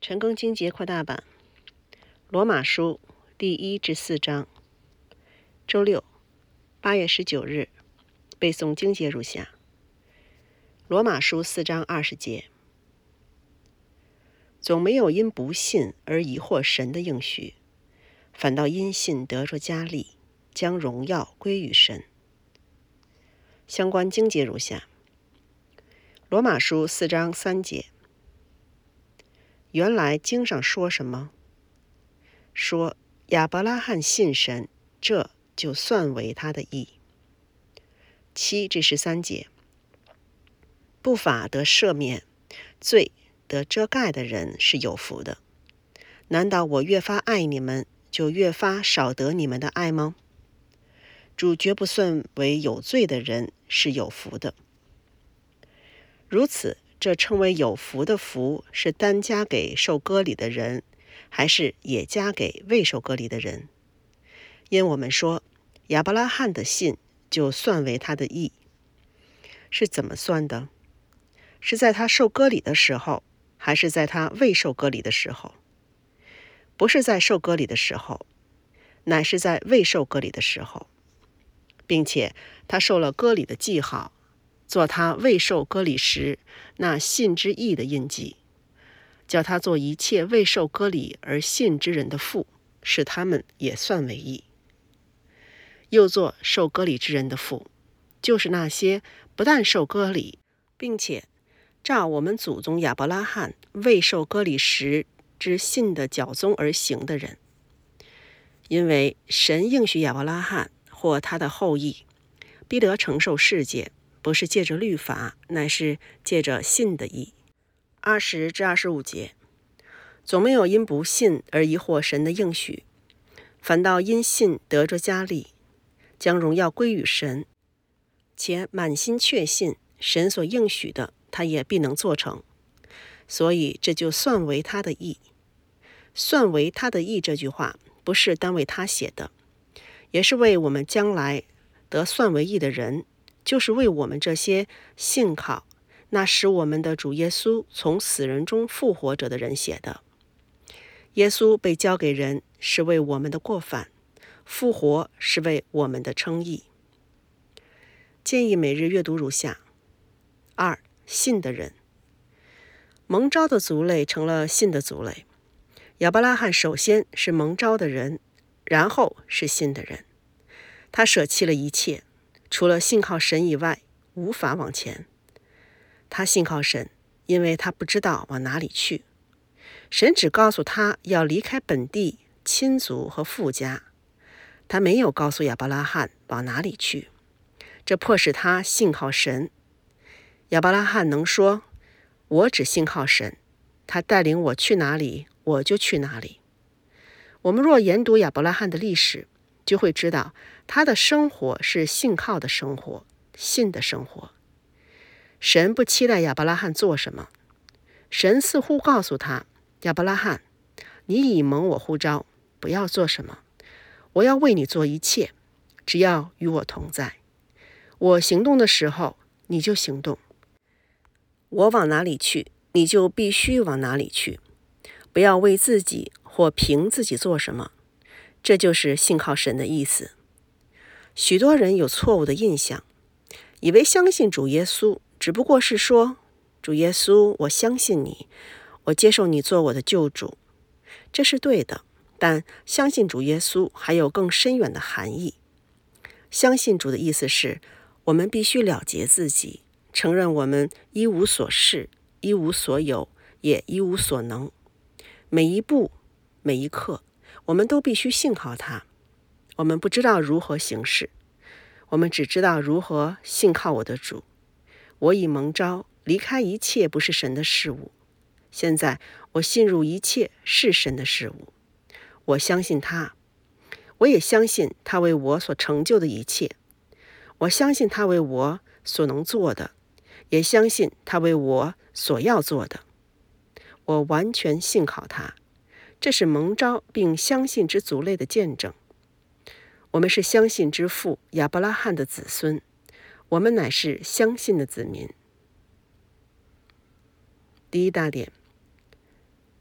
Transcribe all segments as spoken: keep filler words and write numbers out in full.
成功经节扩大版，罗马书第一至四章。周六，八月十九日，背诵经节如下：罗马书四章二十节，总没有因不信而疑惑神的应许，反倒因信得着加力，将荣耀归于神。相关经节如下：罗马书四章三节，原来经上说什么？说亚伯拉罕信神，这就算为他的义。七至十三节，不法得赦免，罪得遮盖的人是有福的。难道我越发爱你们，就越发少得你们的爱吗？主绝不算为有罪的人是有福的。如此，这称为有福的福，是单加给受割礼的人，还是也加给未受割礼的人？因我们说，亚伯拉罕的信就算为他的义。是怎么算的？是在他受割礼的时候，还是在他未受割礼的时候？不是在受割礼的时候，乃是在未受割礼的时候，并且他受了割礼的记号，做他未受割礼时那信之义的印记，叫他做一切未受割礼而信之人的父，使他们也算为义。又做受割礼之人的父，就是那些不但受割礼，并且照我们祖宗亚伯拉罕未受割礼时之信的脚踪而行的人。因为神应许亚伯拉罕或他的后裔必得承受世界，不是借着律法，乃是借着信的义。二十至二十五节，总没有因不信而疑惑神的应许，反倒因信得着加力，将荣耀归于神，且满心确信神所应许的，他也必能做成。所以这就算为他的义。算为他的义这句话，不是单为他写的，也是为我们将来得算为义的人，就是为我们这些信靠那使我们的主耶稣从死人中复活者的人写的。耶稣被交给人，是为我们的过犯；复活是为我们的称义。建议每日阅读如下：二、信的人。蒙召的族类成了信的族类。亚伯拉罕首先是蒙召的人，然后是信的人。他舍弃了一切，除了信靠神以外，无法往前。他信靠神，因为他不知道往哪里去。神只告诉他要离开本地、亲族和父家，他没有告诉亚伯拉罕往哪里去，这迫使他信靠神。亚伯拉罕能说：“我只信靠神，他带领我去哪里，我就去哪里。”我们若研读亚伯拉罕的历史，就会知道他的生活是信靠的生活，信的生活。神不期待亚伯拉罕做什么，神似乎告诉他：亚伯拉罕，你已蒙我呼召，不要做什么，我要为你做一切，只要与我同在。我行动的时候，你就行动；我往哪里去，你就必须往哪里去。不要为自己或凭自己做什么，这就是信靠神的意思。许多人有错误的印象，以为相信主耶稣只不过是说：主耶稣，我相信你，我接受你做我的救主。这是对的，但相信主耶稣还有更深远的含义。相信主的意思是，我们必须了结自己，承认我们一无所事，一无所有，也一无所能。每一步，每一刻，我们都必须信靠他。我们不知道如何行事，我们只知道如何信靠我的主。我已蒙召，离开一切不是神的事物。现在我信入一切是神的事物。我相信他，我也相信他为我所成就的一切。我相信他为我所能做的，也相信他为我所要做的。我完全信靠他，这是蒙召并相信之族类的见证。我们是相信之父亚伯拉罕的子孙，我们乃是相信的子民。第一大点，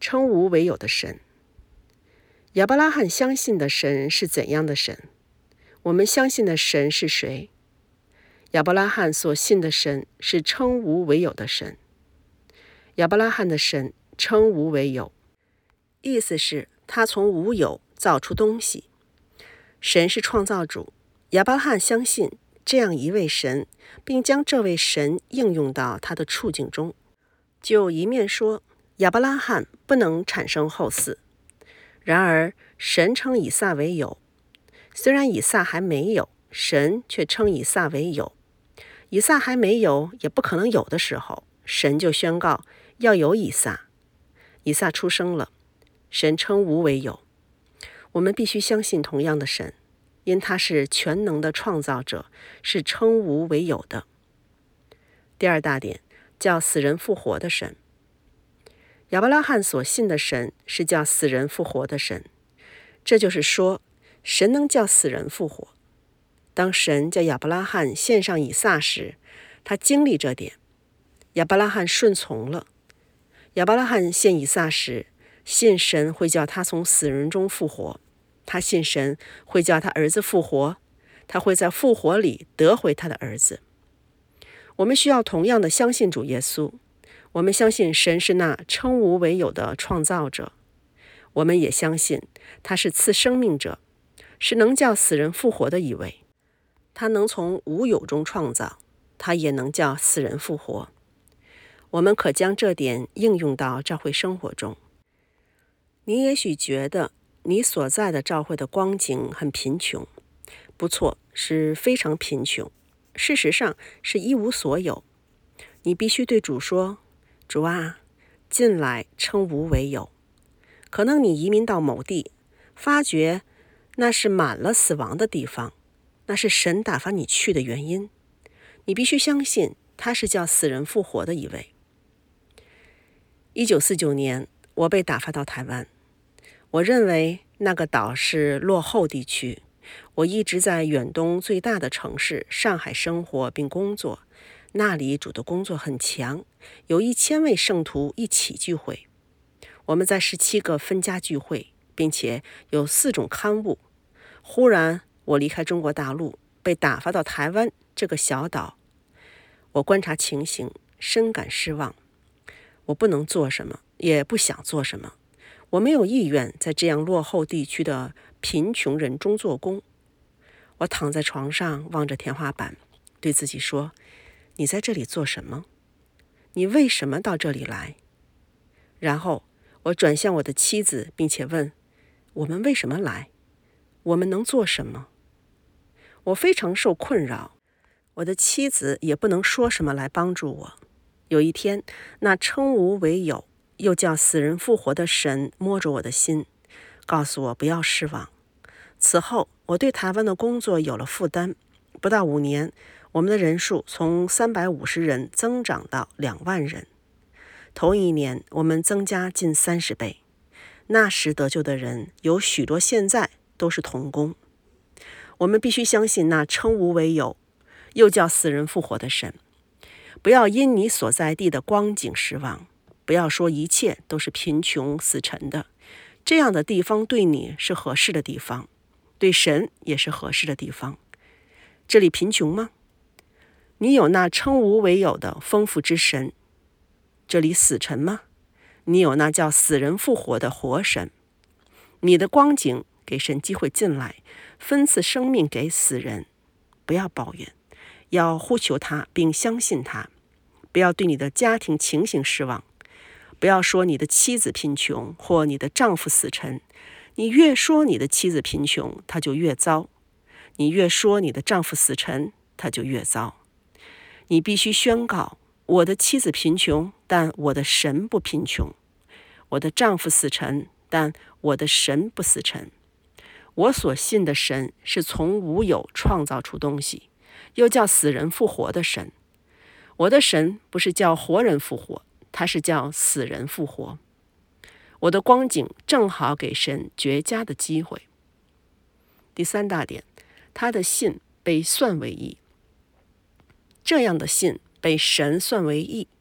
称无为有的神。亚伯拉罕相信的神是怎样的神？我们相信的神是谁？亚伯拉罕所信的神是称无为有的神。亚伯拉罕的神称无为有，意思是他从无有造出东西。神是创造主，亚伯拉罕相信这样一位神，并将这位神应用到他的处境中。就一面说，亚伯拉罕不能产生后嗣。然而神称以撒为有，虽然以撒还没有，神却称以撒为有。以撒还没有，也不可能有的时候，神就宣告要有以撒。以撒出生了，神称无为有。我们必须相信同样的神，因他是全能的创造者，是称无为有的。第二大点，叫死人复活的神。亚伯拉罕所信的神是叫死人复活的神，这就是说，神能叫死人复活。当神叫亚伯拉罕献上以撒时，他经历这点，亚伯拉罕顺从了。亚伯拉罕献以撒时，信神会叫他从死人中复活，他信神会叫他儿子复活，他会在复活里得回他的儿子。我们需要同样的相信主耶稣，我们相信神是那称无为有的创造者，我们也相信他是赐生命者，是能叫死人复活的一位。他能从无有中创造，他也能叫死人复活。我们可将这点应用到教会生活中。你也许觉得你所在的教会的光景很贫穷，不错，是非常贫穷，事实上是一无所有。你必须对主说，主啊，近来称无为有。可能你移民到某地，发觉那是满了死亡的地方，那是神打发你去的原因。你必须相信他是叫死人复活的一位。一九四九年，我被打发到台湾。我认为那个岛是落后地区。我一直在远东最大的城市上海生活并工作，那里主的工作很强，有一千位圣徒一起聚会。我们在十七个分家聚会，并且有四种刊物。忽然我离开中国大陆，被打发到台湾这个小岛。我观察情形，深感失望。我不能做什么，也不想做什么。我没有意愿在这样落后地区的贫穷人中做工。我躺在床上，望着天花板，对自己说，你在这里做什么？你为什么到这里来？然后我转向我的妻子，并且问，我们为什么来？我们能做什么？我非常受困扰，我的妻子也不能说什么来帮助我。有一天，那称无为有，又叫死人复活的神摸着我的心，告诉我不要失望。此后，我对台湾的工作有了负担。不到五年，我们的人数从三百五十人增长到两万人。头一年，我们增加近三十倍。那时得救的人有许多，现在都是同工。我们必须相信那称无为有，又叫死人复活的神。不要因你所在地的光景失望，不要说一切都是贫穷死沉的。这样的地方对你是合适的地方，对神也是合适的地方。这里贫穷吗？你有那称无为有的丰富之神。这里死沉吗？你有那叫死人复活的活神。你的光景给神机会进来，分赐生命给死人。不要抱怨，要呼求他并相信他。不要对你的家庭情形失望，不要说你的妻子贫穷或你的丈夫死沉。你越说你的妻子贫穷，他就越糟；你越说你的丈夫死沉，他就越糟。你必须宣告，我的妻子贫穷，但我的神不贫穷；我的丈夫死沉，但我的神不死沉。我所信的神是从无有创造出东西，又叫死人复活的神。我的神不是叫活人复活，他是叫死人复活。我的光景正好给神绝佳的机会。第三大点，他的信被算为义。这样的信被神算为义。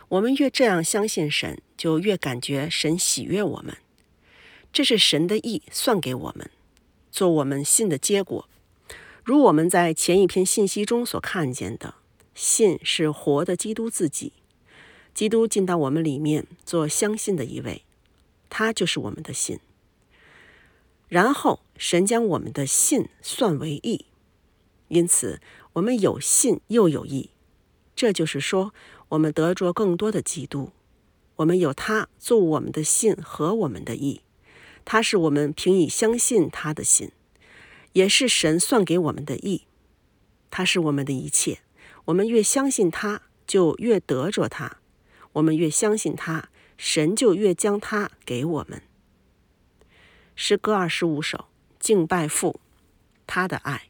我们越这样相信神，就越感觉神喜悦我们。这是神的义算给我们，做我们信的结果。如我们在前一篇信息中所看见的，信是活的基督自己，基督进到我们里面做相信的一位，他就是我们的信。然后神将我们的信算为义，因此我们有信又有义。这就是说，我们得着更多的基督，我们有他做我们的信和我们的义，他是我们凭以相信他的信，也是神算给我们的义。他是我们的一切，我们越相信他，就越得着他；我们越相信他，神就越将他给我们。诗歌二十五首，敬拜父，他的爱。